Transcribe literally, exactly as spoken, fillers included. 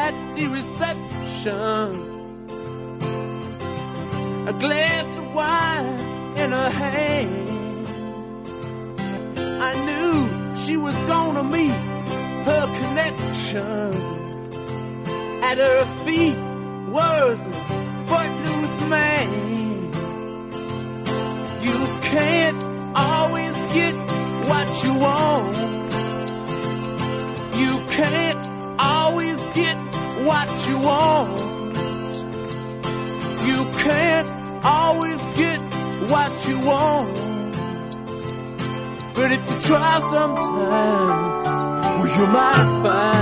at the reception, a glass of wine in her hand. I knew she was gonna meet her connection. At her feet was a footloose man. You can't always get what you want. You can't always get what you want. You can't always get what you want. But if you try sometimes, well, you might find